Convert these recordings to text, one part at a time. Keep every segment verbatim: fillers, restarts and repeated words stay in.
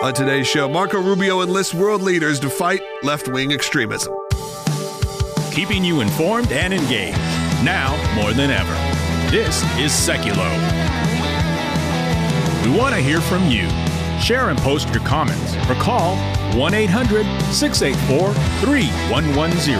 On today's show, Marco Rubio enlists world leaders to fight left-wing extremism. Keeping you informed and engaged, now more than ever. This is Seculo. We want to hear from you. Share and post your comments or call one eight hundred six eight four three one one zero.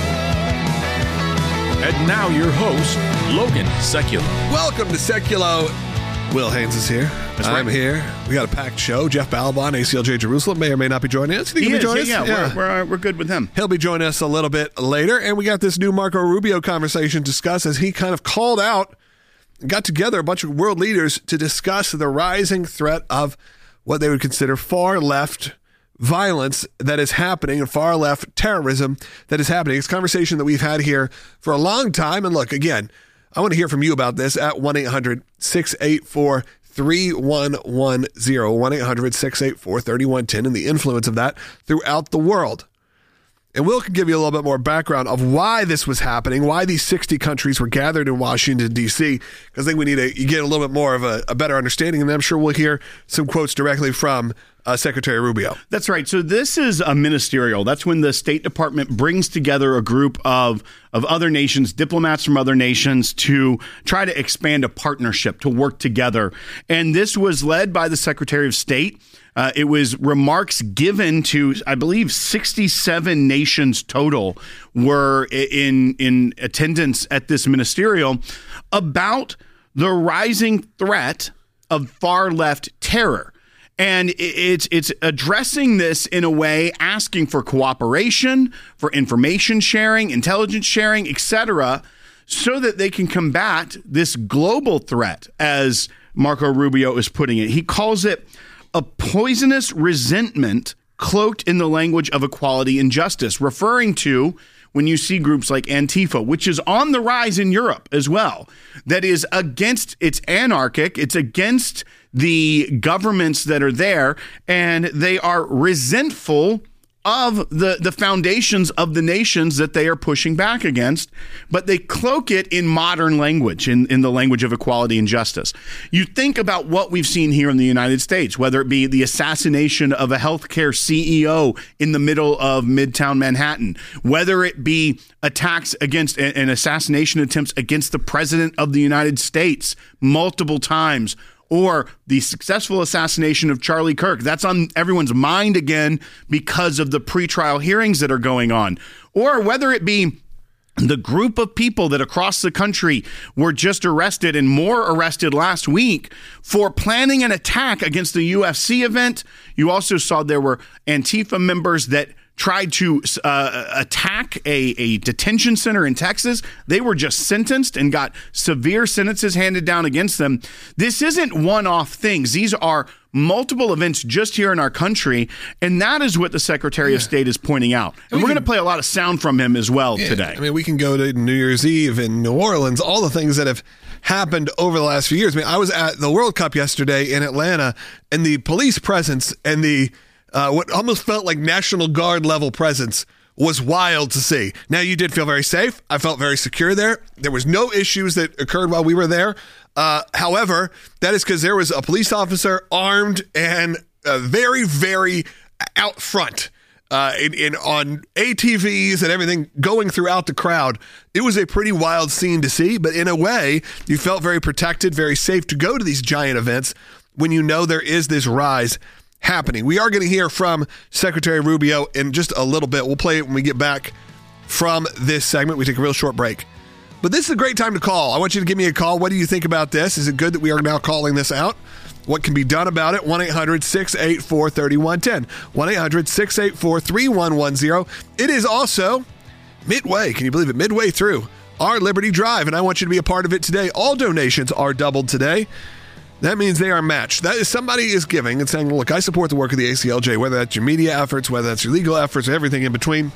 And now your host, Logan Seculo. Welcome to Seculo. Will Haynes is here. That's I'm right. here. We got a packed show. Jeff Balbon, A C L J Jerusalem, may or may not be joining us. You think He he'll be is, joining yeah, us? yeah, We're, we're, we're good with him. He'll be joining us a little bit later. And we got this new Marco Rubio conversation to discuss as he kind of called out, got together a bunch of world leaders to discuss the rising threat of what they would consider far left violence that is happening and far left terrorism that is happening. It's a conversation that we've had here for a long time. And look, again, I want to hear from you about this at one eight hundred six eight four three one one zero, one eight hundred six eight four three one one zero, and the influence of that throughout the world. And Will can give you a little bit more background of why this was happening, why these sixty countries were gathered in Washington, D C, because I think we need to get a little bit more of a, a better understanding, and I'm sure we'll hear some quotes directly from uh, Secretary Rubio. That's right. So this is a ministerial. That's when the State Department brings together a group of, of other nations, diplomats from other nations, to try to expand a partnership, to work together. And this was led by the Secretary of State. Uh, it was remarks given to, I believe, sixty-seven nations total were in in attendance at this ministerial about the rising threat of far left terror. And it's it's addressing this in a way, asking for cooperation, for information sharing, intelligence sharing, et cetera, so that they can combat this global threat, as Marco Rubio is putting it. He calls it a poisonous resentment cloaked in the language of equality and justice, referring to when you see groups like Antifa, which is on the rise in Europe as well, that is against, it's anarchic, it's against the governments that are there, and they are resentful of the, the foundations of the nations that they are pushing back against, but they cloak it in modern language, in, in the language of equality and justice. You think about what we've seen here in the United States, whether it be the assassination of a healthcare C E O in the middle of Midtown Manhattan, whether it be attacks against and assassination attempts against the President of the United States multiple times, or the successful assassination of Charlie Kirk. That's on everyone's mind again because of the pretrial hearings that are going on. Or whether it be the group of people that across the country were just arrested and more arrested last week for planning an attack against the U F C event. You also saw there were Antifa members that tried to uh, attack a, a detention center in Texas. They were just sentenced and got severe sentences handed down against them. This isn't one-off things. These are multiple events just here in our country, and that is what the Secretary yeah. of State is pointing out. And, and we we're going to play a lot of sound from him as well yeah, today. I mean, we can go to New Year's Eve in New Orleans, all the things that have happened over the last few years. I mean, I was at the World Cup yesterday in Atlanta, and the police presence and the Uh, what almost felt like National Guard level presence was wild to see. Now, you did feel very safe. I felt very secure there. There was no issues that occurred while we were there. Uh, however, that is because there was a police officer armed and uh, very, very out front uh, in, in on A T Vs and everything going throughout the crowd. It was a pretty wild scene to see, but in a way, you felt very protected, very safe to go to these giant events when you know there is this rise happening. We are going to hear from Secretary Rubio in just a little bit. We'll play it when we get back from this segment. We take a real short break. But this is a great time to call. I want you to give me a call. What do you think about this? Is it good that we are now calling this out? What can be done about it? one eight hundred six eight four three one one zero. one eight hundred six eight four three one one zero. It is also midway. Can you believe it? Midway through our Liberty Drive, and I want you to be a part of it today. All donations are doubled today. That means they are matched. That is, somebody is giving and saying, look, I support the work of the A C L J, whether that's your media efforts, whether that's your legal efforts, everything in between.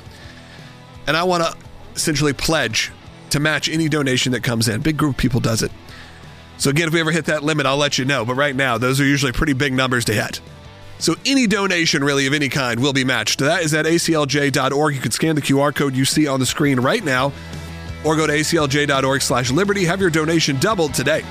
And I want to essentially pledge to match any donation that comes in. Big group of people does it. So again, if we ever hit that limit, I'll let you know. But right now, those are usually pretty big numbers to hit. So any donation really of any kind will be matched. That is at A C L J dot org. You can scan the Q R code you see on the screen right now, or go to A C L J dot org slash liberty. Have your donation doubled today.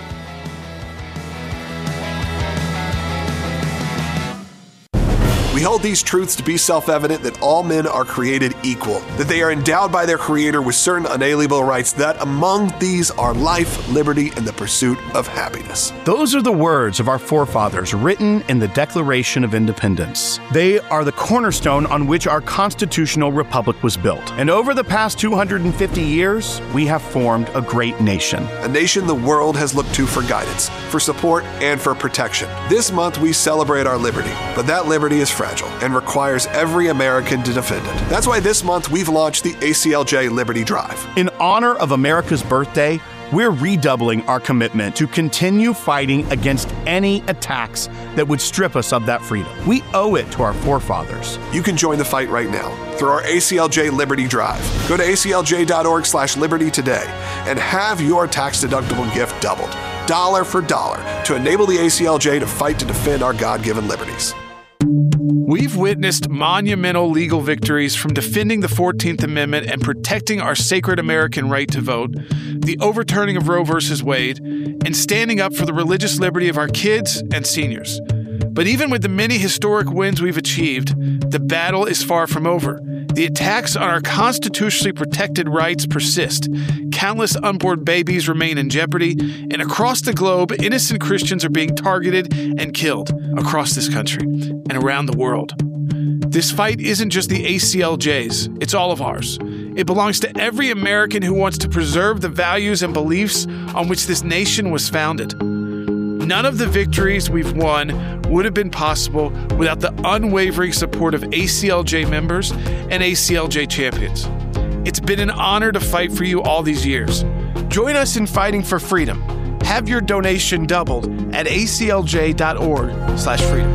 We hold these truths to be self-evident that all men are created equal, that they are endowed by their Creator with certain unalienable rights, that among these are life, liberty, and the pursuit of happiness. Those are the words of our forefathers written in the Declaration of Independence. They are the cornerstone on which our constitutional republic was built. And over the past two hundred fifty years, we have formed a great nation. A nation the world has looked to for guidance, for support, and for protection. This month we celebrate our liberty, but that liberty is fragile and requires every American to defend it. That's why this month we've launched the A C L J Liberty Drive. In honor of America's birthday, we're redoubling our commitment to continue fighting against any attacks that would strip us of that freedom. We owe it to our forefathers. You can join the fight right now through our A C L J Liberty Drive. Go to A C L J dot org slash liberty today and have your tax-deductible gift doubled, dollar for dollar, to enable the A C L J to fight to defend our God-given liberties. We've witnessed monumental legal victories, from defending the fourteenth Amendment and protecting our sacred American right to vote, the overturning of Roe versus Wade, and standing up for the religious liberty of our kids and seniors. But even with the many historic wins we've achieved, the battle is far from over. The attacks on our constitutionally protected rights persist. Countless unborn babies remain in jeopardy, and across the globe, innocent Christians are being targeted and killed across this country and around the world. This fight isn't just the A C L J's, it's all of ours. It belongs to every American who wants to preserve the values and beliefs on which this nation was founded. None of the victories we've won would have been possible without the unwavering support of A C L J members and A C L J champions. It's been an honor to fight for you all these years. Join us in fighting for freedom. Have your donation doubled at A C L J dot org slash freedom.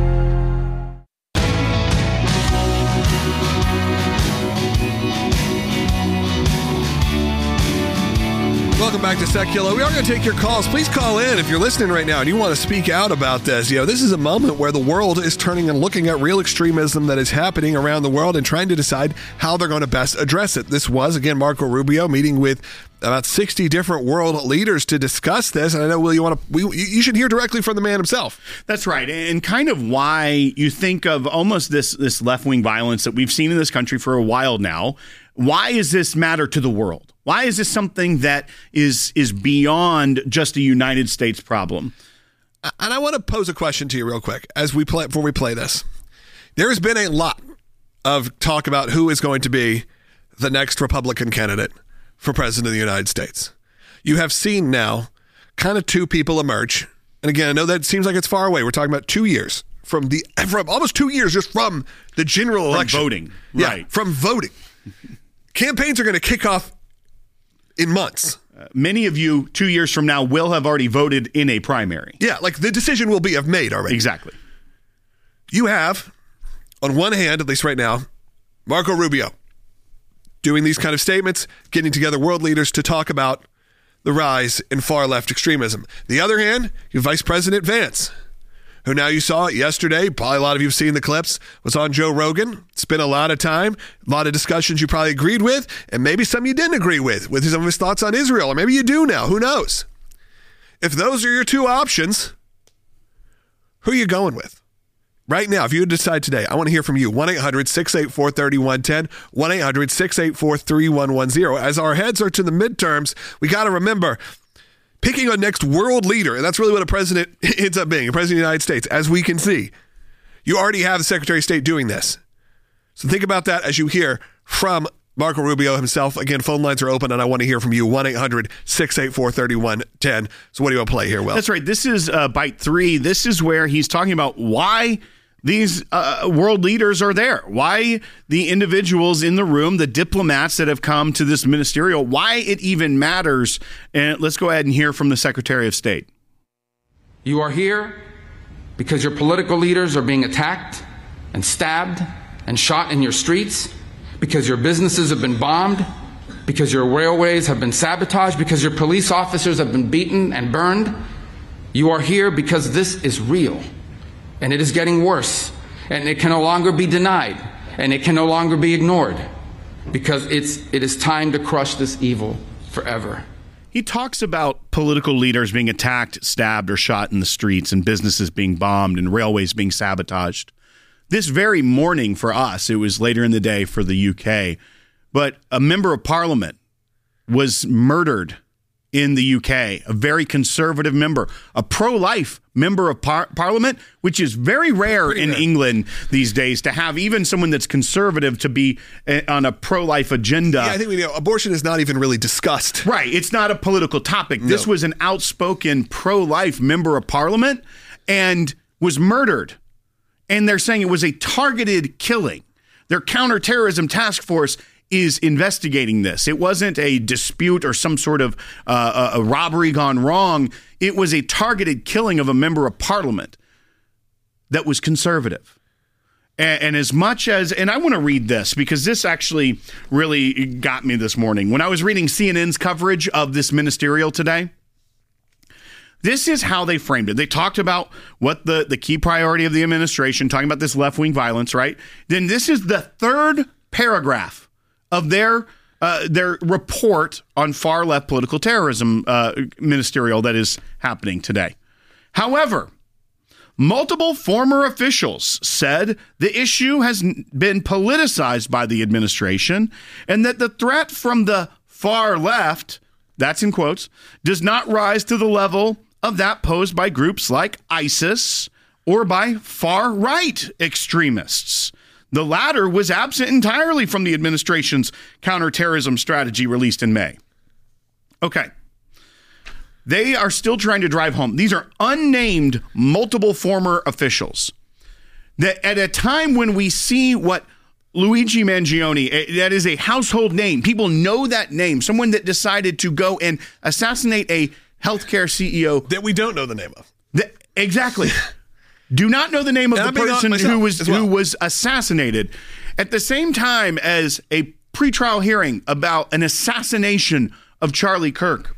Welcome back to Secular. We are going to take your calls. Please call in if you're listening right now and you want to speak out about this. You know, this is a moment where the world is turning and looking at real extremism that is happening around the world and trying to decide how they're going to best address it. This was, again, Marco Rubio meeting with about sixty different world leaders to discuss this. And I know, Will, you want to, we, you should hear directly from the man himself. That's right. And kind of why you think of almost this, this left-wing violence that we've seen in this country for a while now. Why does this matter to the world? Why is this something that is is beyond just a United States problem? And I want to pose a question to you real quick as we play before we play this. There has been a lot of talk about who is going to be the next Republican candidate for president of the United States. You have seen now kind of two people emerge. And again, I know that seems like it's far away. We're talking about two years from the from almost two years just from the general from election. Voting. Yeah, Right. From voting. Campaigns are going to kick off in months. Uh, many of you, two years from now, will have already voted in a primary. Yeah, like the decision will be have made already. Exactly. You have, on one hand, at least right now, Marco Rubio doing these kind of statements, getting together world leaders to talk about the rise in far-left extremism. The other hand, you have Vice President Vance, who now you saw yesterday, probably a lot of you have seen the clips, was on Joe Rogan. Spent a lot of time, a lot of discussions you probably agreed with, and maybe some you didn't agree with, with some of his thoughts on Israel, or maybe you do now. Who knows? If those are your two options, who are you going with? Right now, if you decide today, I want to hear from you. one eight hundred six eight four three one one zero. one eight hundred six eight four three one one zero. As our heads are to the midterms, we got to remember, picking a next world leader, and that's really what a president ends up being, a president of the United States, as we can see. You already have the Secretary of State doing this. So think about that as you hear from Marco Rubio himself. Again, phone lines are open, and I want to hear from you. one eight hundred six eight four three one one zero. So what do you want to play here, Will? That's right. This is uh, bite three. This is where he's talking about why these uh, world leaders are there, why the individuals in the room, the diplomats that have come to this ministerial, why it even matters. And let's go ahead and hear from the Secretary of State. You are here because your political leaders are being attacked and stabbed and shot in your streets, because your businesses have been bombed, because your railways have been sabotaged, because your police officers have been beaten and burned. You are here because this is real. And it is getting worse, and it can no longer be denied, and it can no longer be ignored, because it's, it is time to crush this evil forever. He talks about political leaders being attacked, stabbed, or shot in the streets, and businesses being bombed, and railways being sabotaged. this very morning for us, it was later in the day for the U K, but a member of parliament was murdered in the U K, a very conservative member, a pro-life member of par- parliament, which is very rare Pretty in rare. England these days to have even someone that's conservative to be a, on a pro-life agenda. Yeah, I think we know abortion is not even really discussed. Right. It's not a political topic. No. This was an outspoken pro-life member of parliament and was murdered. And they're saying it was a targeted killing. Their counterterrorism task force is investigating this. It wasn't a dispute or some sort of uh, a robbery gone wrong. It was a targeted killing of a member of parliament that was conservative. And, and as much as, and I want to read this because this actually really got me this morning. When I was reading C N N's coverage of this ministerial today, this is how they framed it. They talked about what the, the key priority of the administration, talking about this left-wing violence, right? Then this is the third paragraph of their uh, their report on far-left political terrorism uh, ministerial that is happening today. However, multiple former officials said the issue has been politicized by the administration and that the threat from the far left, that's in quotes, does not rise to the level of that posed by groups like ISIS or by far-right extremists. The latter was absent entirely from the administration's counterterrorism strategy released in May. Okay. They are still trying to drive home. These are unnamed multiple former officials. That at a time when we see what Luigi Mangione, that is a household name. People know that name. Someone that decided to go and assassinate a healthcare C E O. That we don't know the name of. That, exactly. Do not know the name of and the person who was well. who was assassinated at the same time as a pretrial hearing about an assassination of Charlie Kirk.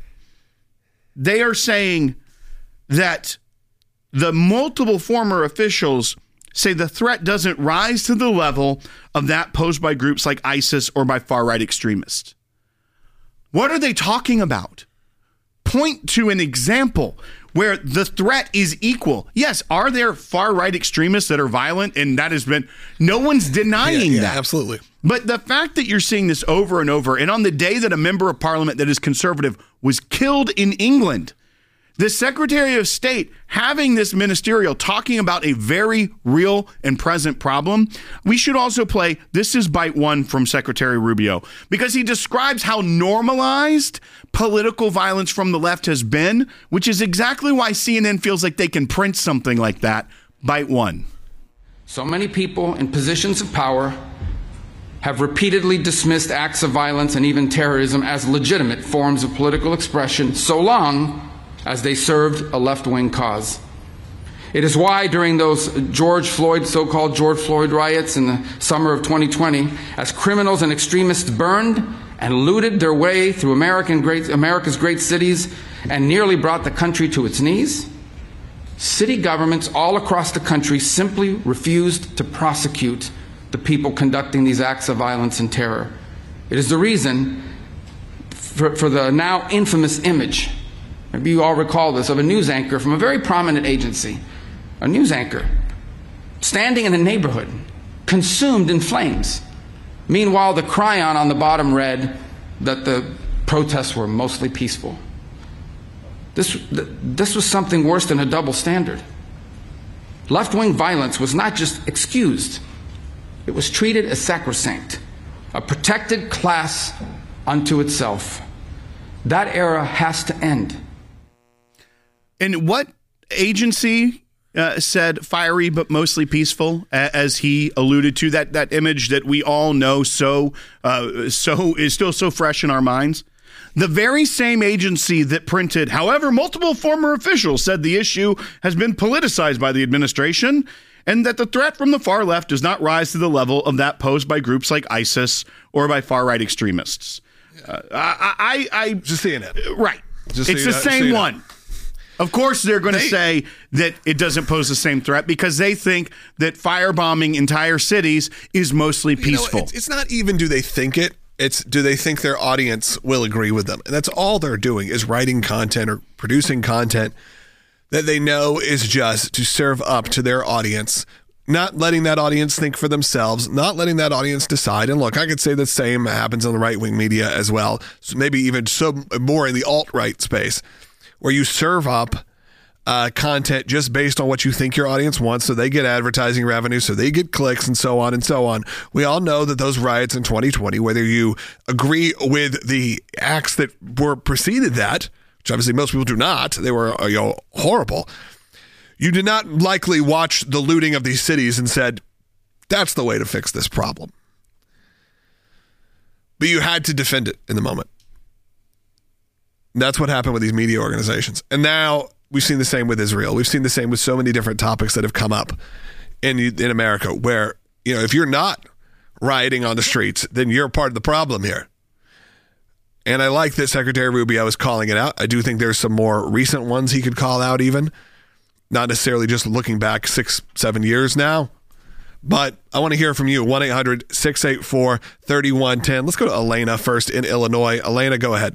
They are saying that the multiple former officials say the threat doesn't rise to the level of that posed by groups like ISIS or by far-right extremists. What are they talking about? Point to an example where the threat is equal. Yes, are there far-right extremists that are violent? And that has been, no one's denying yeah, yeah, that. Absolutely. But the fact that you're seeing this over and over, and on the day that a member of parliament that is conservative was killed in England, the Secretary of State having this ministerial talking about a very real and present problem, we should also play This is Bite One from Secretary Rubio, because he describes how normalized political violence from the left has been, which is exactly why C N N feels like they can print something like that. Bite One. So many people in positions of power have repeatedly dismissed acts of violence and even terrorism as legitimate forms of political expression, so long as they served a left-wing cause. It is why during those George Floyd, so-called George Floyd riots in the summer of twenty twenty, as criminals and extremists burned and looted their way through American great, America's great cities and nearly brought the country to its knees, city governments all across the country simply refused to prosecute the people conducting these acts of violence and terror. It is the reason for, for the now infamous image, maybe you all recall this, of a news anchor from a very prominent agency, a news anchor, standing in a neighborhood, consumed in flames. Meanwhile, the chyron on the bottom read that the protests were mostly peaceful. This, this was something worse than a double standard. Left-wing violence was not just excused, it was treated as sacrosanct, a protected class unto itself. That era has to end. And what agency uh, said fiery but mostly peaceful, as he alluded to, that that image that we all know so uh, so is still so fresh in our minds? The very same agency that printed, however, multiple former officials said the issue has been politicized by the administration and that the threat from the far left does not rise to the level of that posed by groups like ISIS or by far-right extremists. Uh, I, I, I just seeing it. Right. Just it's the same one. It. Of course, they're going to say that it doesn't pose the same threat because they think that firebombing entire cities is mostly peaceful. You know, it's, it's not even do they think it. It's do they think their audience will agree with them? And that's all they're doing is writing content or producing content that they know is just to serve up to their audience not letting that audience think for themselves, not letting that audience decide. And look, I could say the same happens on the right-wing media as well. So maybe even so more in the alt-right space, where you serve up uh, content just based on what you think your audience wants. So they get advertising revenue, so they get clicks, and so on and so on. We all know that those riots in twenty twenty, whether you agree with the acts that were preceded that, which obviously most people do not, they were you know, horrible. You did not likely watch the looting of these cities and said, that's the way to fix this problem. But you had to defend it in the moment. That's what happened with these media organizations. And now we've seen the same with Israel. We've seen the same with so many different topics that have come up in in America, where, you know, if you're not rioting on the streets, then you're part of the problem here. And I like that Secretary Rubio is calling it out. I do think there's some more recent ones he could call out even. Not necessarily just looking back six, seven years now. But I want to hear from you. one eight hundred six eight four three one one zero. Let's go to Elena first in Illinois. Elena, go ahead.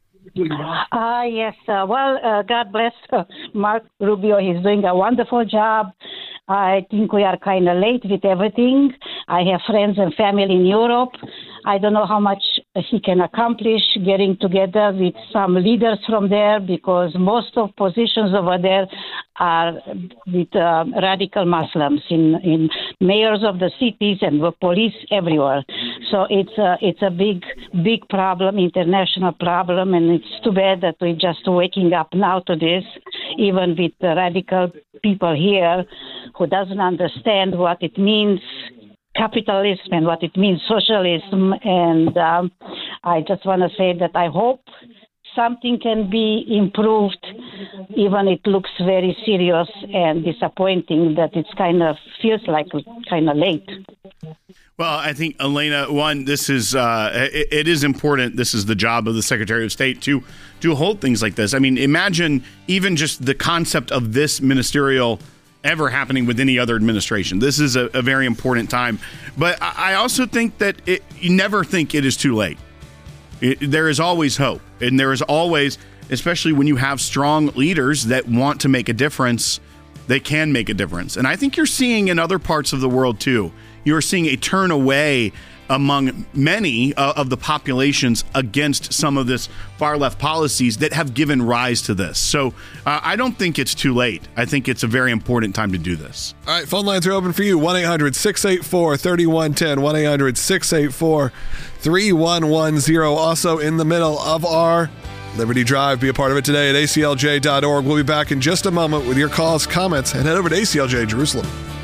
Uh, yes. Uh, well, uh, God bless uh, Mark Rubio. He's doing a wonderful job. I think we are kind of late with everything. I have friends and family in Europe. I don't know how much he can accomplish getting together with some leaders from there, because most of positions over there are with uh, radical Muslims in, in mayors of the cities and the police everywhere. So it's a, it's a big, big problem, international problem, and it's too bad that we're just waking up now to this, even with the radical people here who doesn't understand what it means, capitalism, and what it means, socialism. And um, I just want to say that I hope something can be improved, even it looks very serious and disappointing that it's kind of feels like kind of late. Well, I think, Elena, one, this is uh, it, it is important. This is the job of the Secretary of State to to hold things like this. I mean, imagine even just the concept of this ministerial ever happening with any other administration. This is a, a very important time. But I also think that it, you never think it is too late. It, there is always hope. And there is always, especially when you have strong leaders that want to make a difference, they can make a difference. And I think you're seeing in other parts of the world too. You're seeing a turn away among many uh, of the populations against some of this far left policies that have given rise to this. So uh, I don't think it's too late. I think it's a very important time to do this. All right, phone lines are open for you. one eight hundred six eight four three one one zero. one eight hundred six eight four three one one zero. Also in the middle of our Liberty Drive. Be a part of it today at A C L J dot org. We'll be back in just a moment with your calls, comments, and head over to A C L J Jerusalem.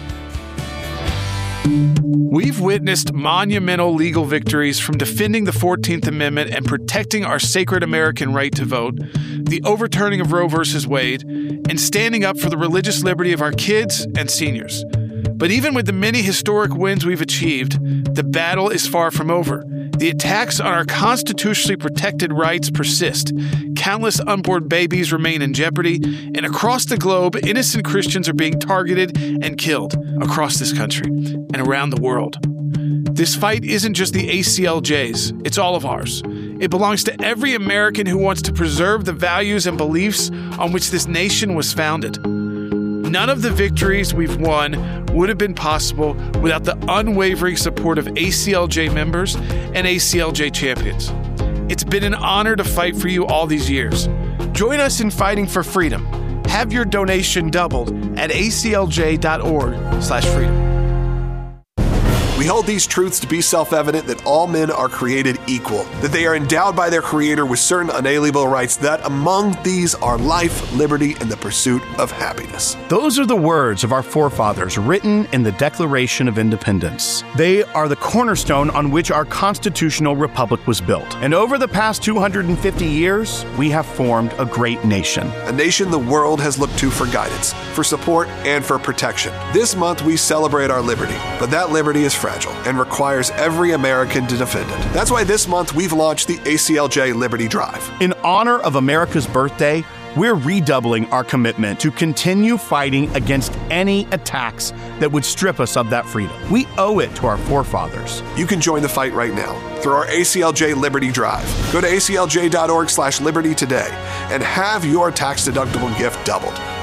We've witnessed monumental legal victories from defending the fourteenth Amendment and protecting our sacred American right to vote, the overturning of Roe versus Wade, and standing up for the religious liberty of our kids and seniors. But even with the many historic wins we've achieved, the battle is far from over. The attacks on our constitutionally protected rights persist. Countless unborn babies remain in jeopardy, and across the globe, innocent Christians are being targeted and killed across this country and around the world. This fight isn't just the A C L J's, it's all of ours. It belongs to every American who wants to preserve the values and beliefs on which this nation was founded. None of the victories we've won would have been possible without the unwavering support of A C L J members and A C L J champions. It's been an honor to fight for you all these years. Join us in fighting for freedom. Have your donation doubled at A C L J dot org slash freedom. We hold these truths to be self-evident that all men are created equal, that they are endowed by their Creator with certain unalienable rights, that among these are life, liberty, and the pursuit of happiness. Those are the words of our forefathers written in the Declaration of Independence. They are the cornerstone on which our constitutional republic was built. And over the past two hundred fifty years, we have formed a great nation. A nation the world has looked to for guidance, for support, and for protection. This month we celebrate our liberty, but that liberty is fragile and requires every American to defend it. That's why this month we've launched the A C L J Liberty Drive. In honor of America's birthday, we're redoubling our commitment to continue fighting against any attacks that would strip us of that freedom. We owe it to our forefathers. You can join the fight right now through our A C L J Liberty Drive. Go to A C L J dot org slash liberty today and have your tax-deductible gift doubled.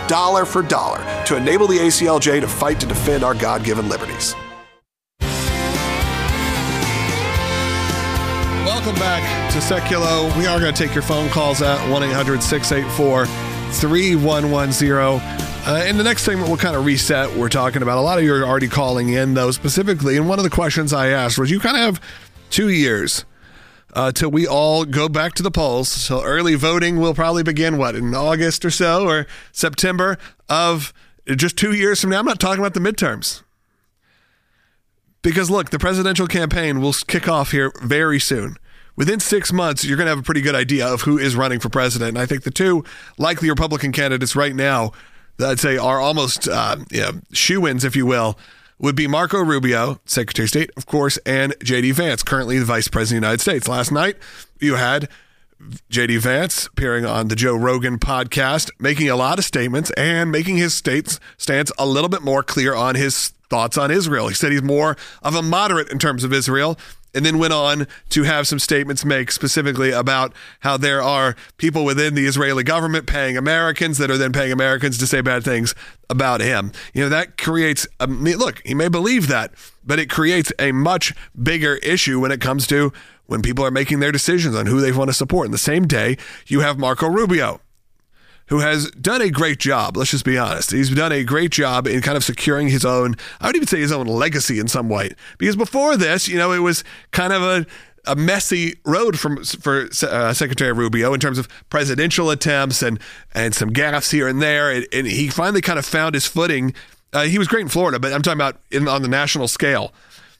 dollar for dollar, to enable the A C L J to fight to defend our God-given liberties. Welcome back to Seculo. We are going to take your phone calls at one eight hundred six eight four three one one zero. Uh, in the next segment, we'll kind of reset. We're talking about a lot of you are already calling in, though, specifically. And one of the questions I asked was, you kind of have two years uh, till we all go back to the polls. So early voting will probably begin, what, in August or so, or September of just two years from now. I'm not talking about the midterms. Because, look, the presidential campaign will kick off here very soon. Within six months, you're going to have a pretty good idea of who is running for president. And I think the two likely Republican candidates right now that I'd say are almost uh, you know, shoo-ins, if you will, would be Marco Rubio, Secretary of State, of course, and J D. Vance, currently the Vice President of the United States. Last night, you had J D. Vance appearing on the Joe Rogan podcast, making a lot of statements and making his state's stance a little bit more clear on his thoughts on Israel. He said he's more of a moderate in terms of Israel, and then went on to have some statements make specifically about how there are people within the Israeli government paying Americans that are then paying Americans to say bad things about him. You know, that creates, a, look, he may believe that, but it creates a much bigger issue when it comes to when people are making their decisions on who they want to support. In the same day, you have Marco Rubio, who has done a great job. Let's just be honest. He's done a great job in kind of securing his own, I would even say his own legacy in some way. Because before this, you know, it was kind of a, a messy road from for uh, Secretary Rubio in terms of presidential attempts and, and some gaffes here and there. And, and he finally kind of found his footing. Uh, he was great in Florida, but I'm talking about in, on the national scale.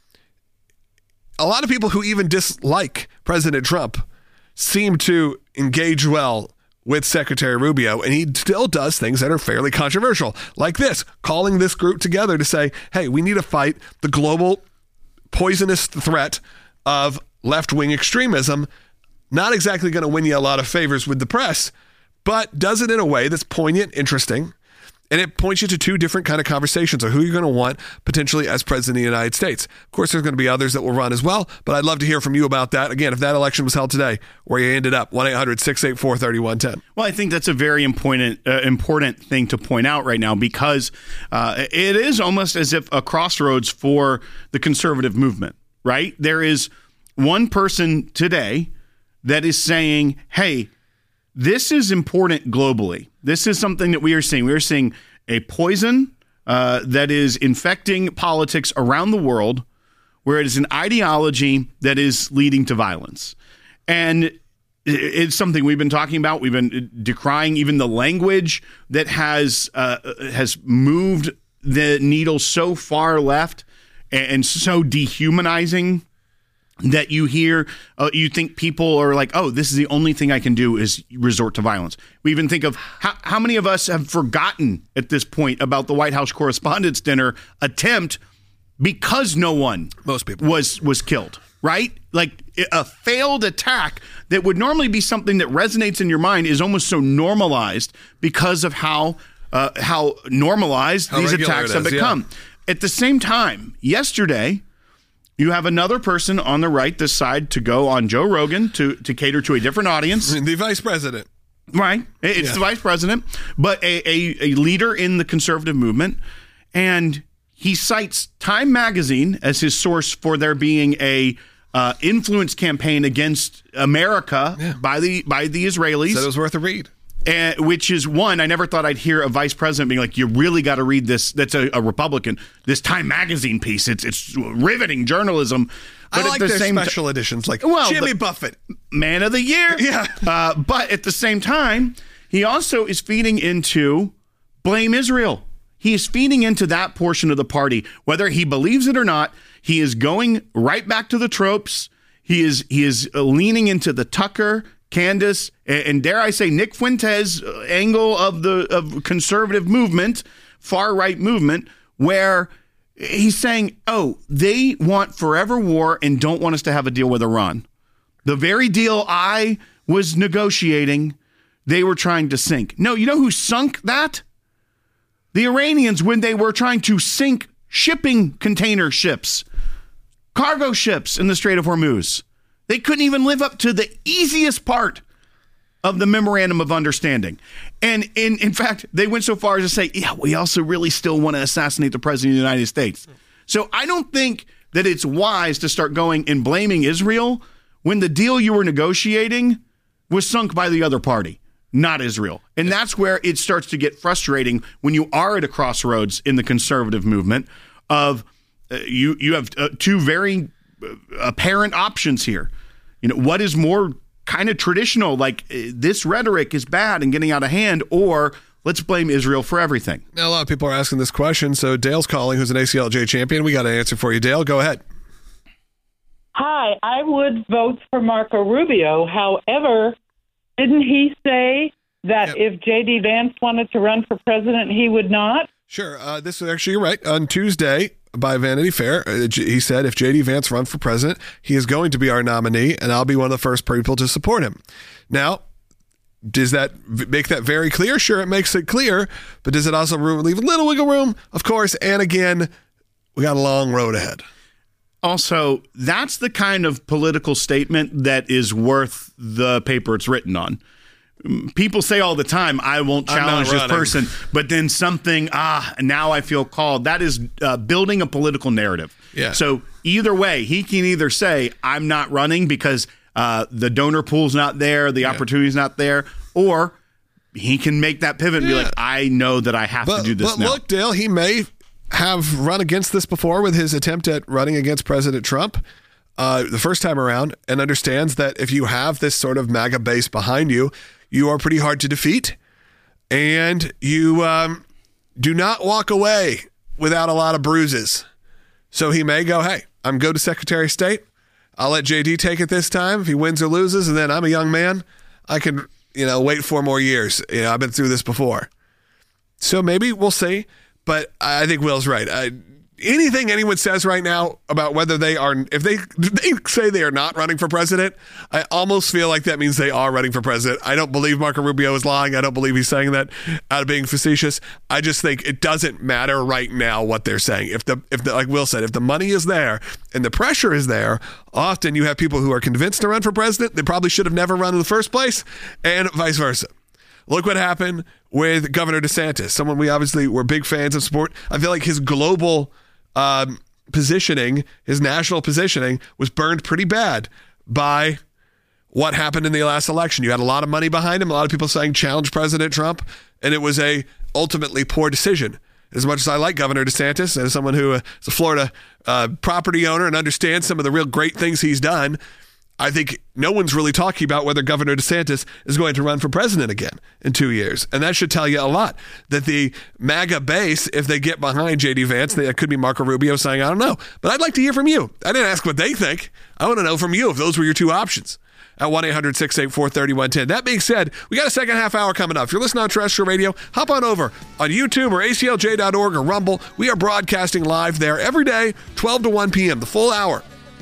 A lot of people who even dislike President Trump seem to engage well with Secretary Rubio, and he still does things that are fairly controversial, like this, calling this group together to say, hey, we need to fight the global poisonous threat of left-wing extremism. Not exactly going to win you a lot of favors with the press, but does it in a way that's poignant, interesting, and it points you to two different kind of conversations of who you're going to want potentially as president of the United States. Of course, there's going to be others that will run as well, but I'd love to hear from you about that. Again, if that election was held today, where you ended up, one eight hundred six eight four three one one zero. Well, I think that's a very important uh, important thing to point out right now, because uh, it is almost as if a crossroads for the conservative movement, right? There is one person today that is saying, hey, this is important globally. This is something that we are seeing. We are seeing a poison uh, that is infecting politics around the world, where it is an ideology that is leading to violence. And it's something we've been talking about. We've been decrying even the language that has uh, has moved the needle so far left and so dehumanizing that you hear, uh, you think people are like, oh, this is the only thing I can do is resort to violence. We even think of how, how many of us have forgotten at this point about the White House Correspondents' Dinner attempt because no one most people was was killed, right? Like a failed attack that would normally be something that resonates in your mind is almost so normalized because of how uh, how normalized how these attacks have become. Yeah. At the same time, yesterday, you have another person on the right, this side, to go on Joe Rogan to, to cater to a different audience. The vice president. Right. It's yeah. the vice president, but a, a, a leader in the conservative movement. And he cites Time Magazine as his source for there being a uh, influence campaign against America yeah. by the by the Israelis. Said it was worth a read. Uh, which is one, I never thought I'd hear a vice president being like, you really got to read this. That's a, a Republican, this Time Magazine piece. It's it's riveting journalism. But I like at the their same special t- editions, like well, Jimmy Buffett, Man of the Year. Yeah. Uh, but at the same time, he also is feeding into blame Israel. He is feeding into that portion of the party, whether he believes it or not. He is going right back to the tropes. He is he is leaning into the Tucker, Candace, and dare I say Nick Fuentes angle of the of conservative movement, far right movement, where he's saying, oh, they want forever war and don't want us to have a deal with Iran. The very deal I was negotiating, they were trying to sink. No, you know who sunk that? The Iranians, when they were trying to sink shipping container ships, cargo ships in the Strait of Hormuz. They couldn't even live up to the easiest part of the memorandum of understanding. And in, in fact, they went so far as to say, yeah, we also really still want to assassinate the president of the United States. So I don't think that it's wise to start going and blaming Israel when the deal you were negotiating was sunk by the other party, not Israel. And that's where it starts to get frustrating when you are at a crossroads in the conservative movement of uh, you, you have uh, two very uh, apparent options here. You know, what is more kind of traditional, like uh, this rhetoric is bad and getting out of hand, or let's blame Israel for everything. Now, a lot of people are asking this question, so Dale's calling, who's an A C L J champion. We got an answer for you, Dale. Go ahead. Hi, I would vote for Marco Rubio. However, didn't he say that yep. if J D Vance wanted to run for president, he would not? Sure. Uh, this is actually right. On Tuesday, by Vanity Fair, he said if J D Vance runs for president, he is going to be our nominee, and I'll be one of the first people to support him. Now, does that make that very clear? Sure, it makes it clear, but does it also leave a little wiggle room? Of course, and again, we got a long road ahead. Also, that's the kind of political statement that is worth the paper it's written on. People say all the time, I won't challenge this person, but then something, ah, now I feel called. That is uh, building a political narrative. Yeah. So either way, he can either say, I'm not running because uh, the donor pool's not there, the yeah. opportunity's not there, or he can make that pivot and yeah. be like, I know that I have but, to do this but now. But look, Dale, he may have run against this before with his attempt at running against President Trump uh, the first time around, and understands that if you have this sort of MAGA base behind you, you are pretty hard to defeat, and you um, do not walk away without a lot of bruises. So he may go, hey, I'm go to Secretary of State. I'll let J D take it this time if he wins or loses, and then I'm a young man. I can, you know, wait four more years. You know, I've been through this before. So maybe we'll see, but I think Will's right. I, anything anyone says right now about whether they are, if they, they say they are not running for president, I almost feel like that means they are running for president. I don't believe Marco Rubio is lying. I don't believe he's saying that out of being facetious. I just think it doesn't matter right now what they're saying. If the, if the, like Will said, if the money is there and the pressure is there, often you have people who are convinced to run for president. They probably should have never run in the first place, and vice versa. Look what happened with Governor DeSantis, someone we obviously were big fans of support. I feel like his global Um, positioning, his national positioning was burned pretty bad by what happened in the last election. You had a lot of money behind him, a lot of people saying challenge President Trump, and it was a ultimately poor decision. As much as I like Governor DeSantis, as someone who is a Florida uh, property owner and understands some of the real great things he's done, I think no one's really talking about whether Governor DeSantis is going to run for president again in two years. And that should tell you a lot, that the MAGA base, if they get behind J D Vance, that could be Marco Rubio saying, I don't know. But I'd like to hear from you. I didn't ask what they think. I want to know from you if those were your two options at one eight hundred six eight four three one one zero. That being said, we got a second half hour coming up. If you're listening on terrestrial radio, hop on over on YouTube or A C L J dot org or Rumble. We are broadcasting live there every day, twelve to one p.m., the full hour.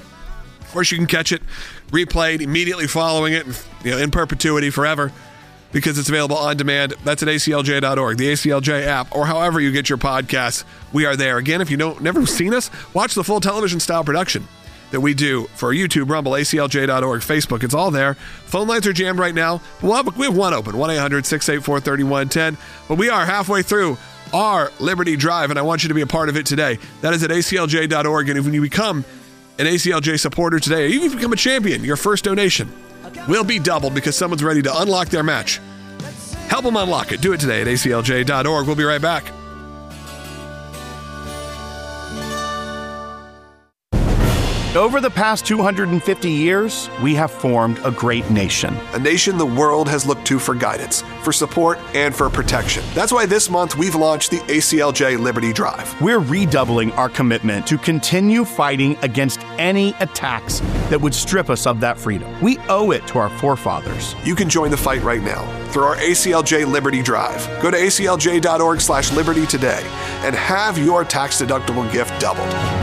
Of course, you can catch it replayed immediately following it, you know, in perpetuity forever, because it's available on demand. That's at A C L J dot org, the A C L J app, or however you get your podcasts. We are there. Again, if you don't never seen us, watch the full television style production that we do for YouTube, Rumble, A C L J dot org, Facebook. It's all there. Phone lines are jammed right now. We'll have, we have one open, one eight hundred six eight four three one one zero. But we are halfway through our Liberty Drive, and I want you to be a part of it today. That is at A C L J dot org, and if you become an A C L J supporter today, or even if you become a champion, your first donation will be doubled because someone's ready to unlock their match. Help them unlock it. Do it today at A C L J dot org. We'll be right back. Over the past two hundred fifty years, we have formed a great nation. A nation the world has looked to for guidance, for support, and for protection. That's why this month we've launched the A C L J Liberty Drive. We're redoubling our commitment to continue fighting against any attacks that would strip us of that freedom. We owe it to our forefathers. You can join the fight right now through our A C L J Liberty Drive. Go to A C L J dot org slash liberty today and have your tax-deductible gift doubled.